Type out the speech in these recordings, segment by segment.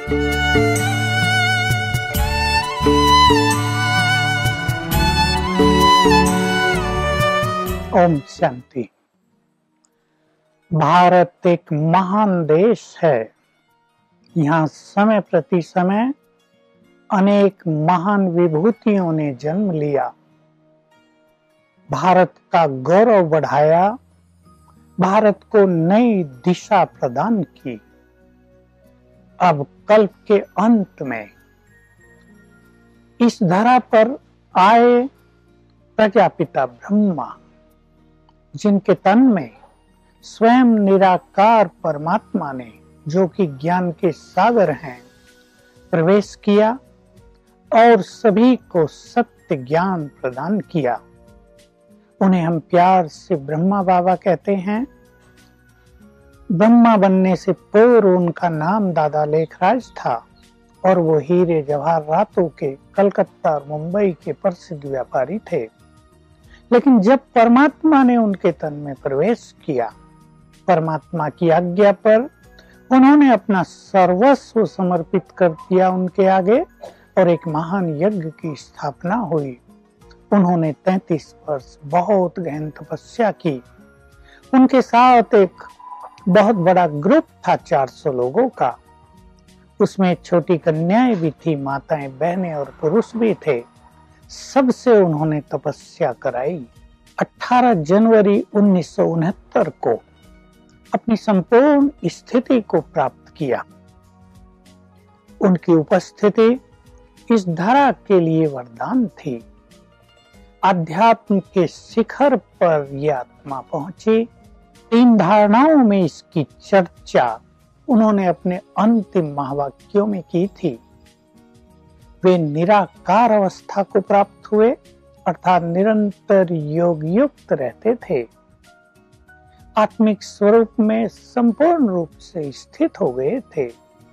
ओम शांति। भारत एक महान देश है। यहाँ समय प्रति समय अनेक महान विभूतियों ने जन्म लिया, भारत का गौरव बढ़ाया, भारत को नई दिशा प्रदान की। अब कल्प के अंत में इस धरा पर आए प्रजापिता ब्रह्मा, जिनके तन में स्वयं निराकार परमात्मा ने, जो कि ज्ञान के सागर हैं, प्रवेश किया और सभी को सत्य ज्ञान प्रदान किया। उन्हें हम प्यार से ब्रह्मा बाबा कहते हैं। ब्रह्मा बनने से पूर्व उनका नाम दादा लेखराज था और वो हीरे जवाहरातों के कलकत्ता और मुंबई के प्रसिद्ध व्यापारी थे। लेकिन जब परमात्मा ने उनके तन में प्रवेश किया, परमात्मा की आज्ञा पर उन्होंने अपना सर्वस्व समर्पित कर दिया उनके आगे और एक महान यज्ञ की स्थापना हुई। उन्होंने 33 वर्ष बहुत गहन तपस्या की। उनके साथ एक बहुत बड़ा ग्रुप था, 400 लोगों का। उसमें छोटी कन्याएं भी थी, माताएं, बहनें और पुरुष भी थे। सबसे उन्होंने तपस्या कराई। 18 जनवरी 1969 को अपनी संपूर्ण स्थिति को प्राप्त किया। उनकी उपस्थिति इस धरा के लिए वरदान थी। आध्यात्म के शिखर पर यह आत्मा पहुंची। 3 धारणाओं में इसकी चर्चा उन्होंने अपने अंतिम महावाक्यों में की थी। वे निराकार अवस्था को प्राप्त हुए, अर्थात निरंतर योग युक्त रहते थे। आत्मिक स्वरूप में संपूर्ण रूप से स्थित हो गए थे।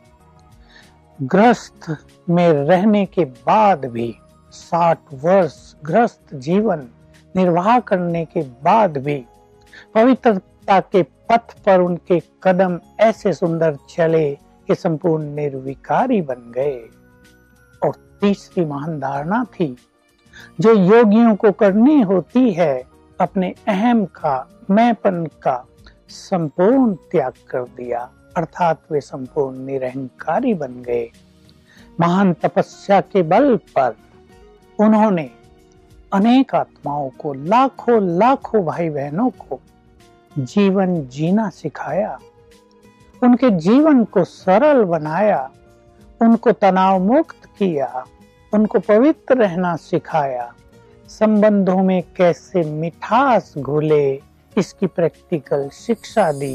गृहस्थ में रहने के बाद भी, 60 वर्ष गृहस्थ जीवन निर्वाह करने के बाद भी पवित्रता के पथ पर उनके कदम ऐसे सुंदर चले कि संपूर्ण निर्विकारी बन गए। और तीसरी महान धारणा थी जो योगियों को करनी होती है, अपने अहम का, मैंपन का संपूर्ण त्याग कर दिया, अर्थात वे संपूर्ण निरहंकारी बन गए। महान तपस्या के बल पर उन्होंने अनेक आत्माओं को, लाखों लाखों भाई बहनों को जीवन जीना सिखाया, उनके जीवन को सरल बनाया, उनको तनाव मुक्त किया, उनको पवित्र रहना सिखाया। संबंधों में कैसे मिठास घुले, इसकी प्रैक्टिकल शिक्षा दी।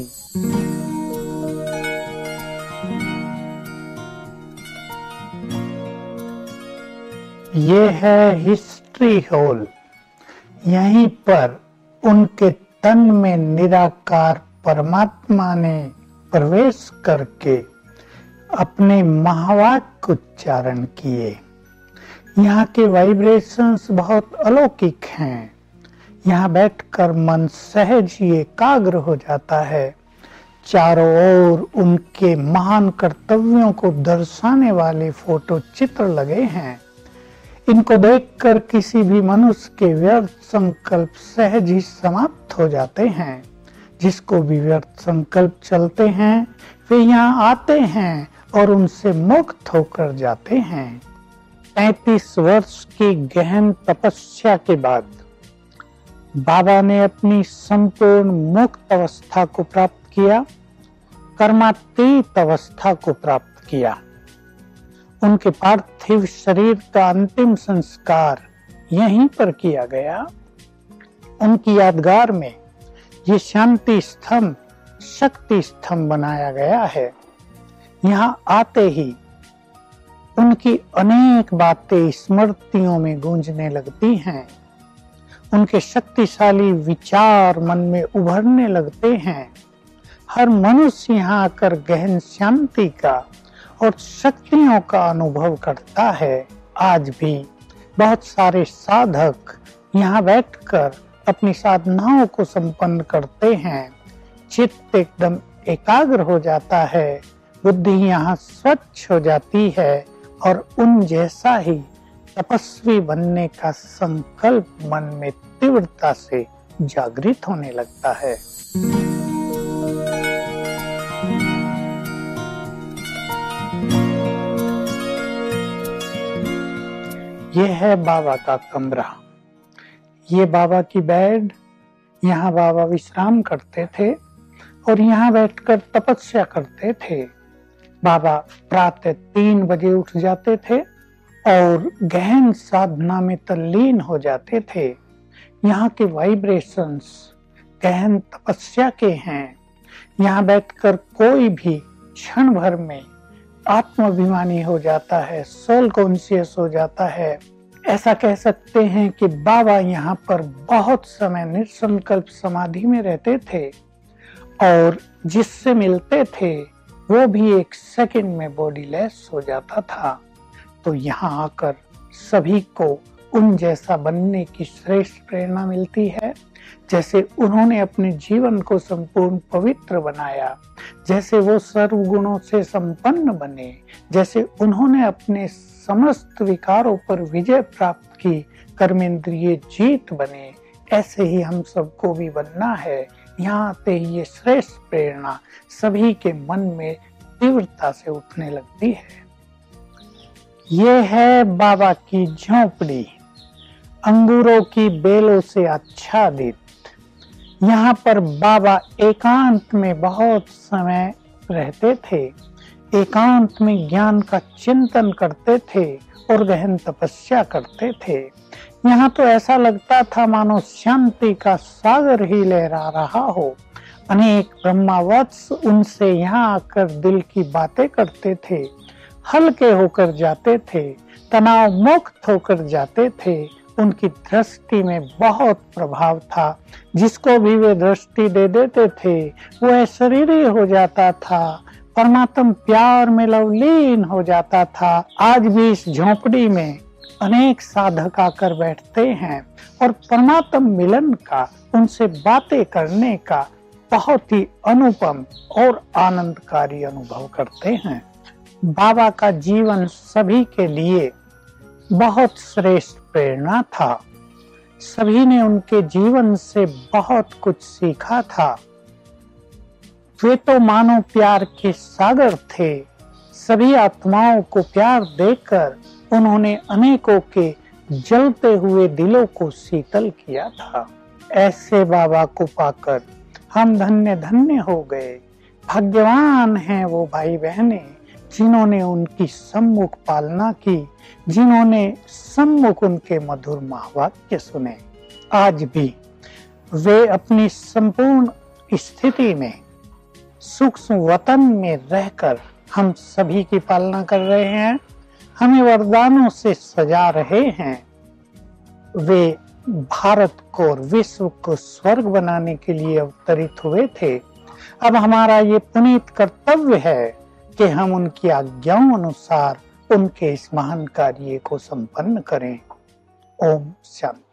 ये है हिस्ट्री हॉल। यहीं पर उनके तन में निराकार परमात्मा ने प्रवेश करके अपने महावाक्य उच्चारण किए। यहाँ के वाइब्रेशंस बहुत अलौकिक हैं। यहाँ बैठकर मन सहज ही एकाग्र हो जाता है। चारों ओर उनके महान कर्तव्यों को दर्शाने वाले फोटो चित्र लगे हैं। इनको देखकर किसी भी मनुष्य के व्यर्थ संकल्प सहज ही समाप्त हो जाते हैं। जिसको भी व्यर्थ संकल्प चलते हैं, वे यहाँ आते हैं और उनसे मुक्त होकर जाते हैं। 33 वर्ष की गहन तपस्या के बाद बाबा ने अपनी संपूर्ण मुक्त अवस्था को प्राप्त किया, कर्मातीत अवस्था को प्राप्त किया। उनके पार्थिव शरीर का अंतिम संस्कार यहीं पर किया गया। उनकी यादगार में ये शांति स्तंभ, शक्ति स्तंभ बनाया गया है। यहाँ आते ही उनकी अनेक बातें स्मृतियों में गूंजने लगती हैं। उनके शक्तिशाली विचार मन में उभरने लगते हैं। हर मनुष्य यहाँ आकर गहन शांति का और शक्तियों का अनुभव करता है। आज भी बहुत सारे साधक यहाँ बैठकर अपनी साधनाओं को संपन्न करते हैं। चित्त एकदम एकाग्र हो जाता है बुद्धि यहाँ स्वच्छ हो जाती है और उन जैसा ही तपस्वी बनने का संकल्प मन में तीव्रता से जागृत होने लगता है। यह है बाबा का कमरा, ये बाबा की बेड। यहाँ बाबा विश्राम करते थे और यहाँ बैठकर तपस्या करते थे। बाबा प्रातः 3 बजे उठ जाते थे और गहन साधना में तल्लीन हो जाते थे। यहाँ के वाइब्रेशंस गहन तपस्या के हैं। यहाँ बैठकर कोई भी क्षण भर में आत्माभिमानी हो जाता है, सोल कॉन्शियस हो जाता है। ऐसा कह सकते हैं कि बाबा यहाँ पर बहुत समय निसंकल्प समाधि में रहते थे और जिससे मिलते थे वो भी 1 सेकंड में बॉडीलेस हो जाता था। तो यहाँ आकर सभी को उन जैसा बनने की श्रेष्ठ प्रेरणा मिलती है, जैसे उन्होंने अपने जीवन को संपूर्ण पवित्र बनाया, जैसे वो सर्व गुणों से संपन्न बने, जैसे उन्होंने अपने समस्त विकारों पर विजय प्राप्त की, कर्मेंद्रिय जीत बने, ऐसे ही हम सबको भी बनना है। यहाँ आते ही ये श्रेष्ठ प्रेरणा सभी के मन में तीव्रता से उठने लगती है। ये है बाबा की झोपड़ी, अंगूरों की बेलों से आच्छादित। यहाँ पर बाबा एकांत में बहुत समय रहते थे, एकांत में ज्ञान का चिंतन करते थे और गहन तपस्या करते थे। यहाँ तो ऐसा लगता था मानो शांति का सागर ही लहरा रहा हो। अनेक ब्रह्मावत्स उनसे यहाँ आकर दिल की बातें करते थे, हल्के होकर जाते थे, तनाव मुक्त होकर जाते थे। उनकी दृष्टि में बहुत प्रभाव था, जिसको भी वे दृष्टि दे देते थे वो शरीरी हो जाता था, परमात्म प्यार में लवलीन हो जाता था। आज भी इस झोपड़ी में अनेक साधक आकर बैठते हैं और परमात्म मिलन का, उनसे बातें करने का बहुत ही अनुपम और आनंदकारी अनुभव करते हैं। बाबा का जीवन सभी के लिए बहुत श्रेष्ठ प्रेरणा था। सभी ने उनके जीवन से बहुत कुछ सीखा था। वे तो मानो प्यार के सागर थे। सभी आत्माओं को प्यार देकर उन्होंने अनेकों के जलते हुए दिलों को शीतल किया था। ऐसे बाबा को पाकर हम धन्य धन्य हो गए। भाग्यवान हैं वो भाई बहनें जिन्होंने उनकी सम्मुख पालना की, जिन्होंने सम्मुख उनके मधुर महावाक्य सुने। आज भी वे अपनी संपूर्ण स्थिति में सूक्ष्म वतन में रहकर हम सभी की पालना कर रहे हैं, हमें वरदानों से सजा रहे हैं। वे भारत को और विश्व को स्वर्ग बनाने के लिए अवतरित हुए थे। अब हमारा ये पुनीत कर्तव्य है कि हम उनकी आज्ञाओं अनुसार उनके इस महान कार्य को संपन्न करें। ओम शांति।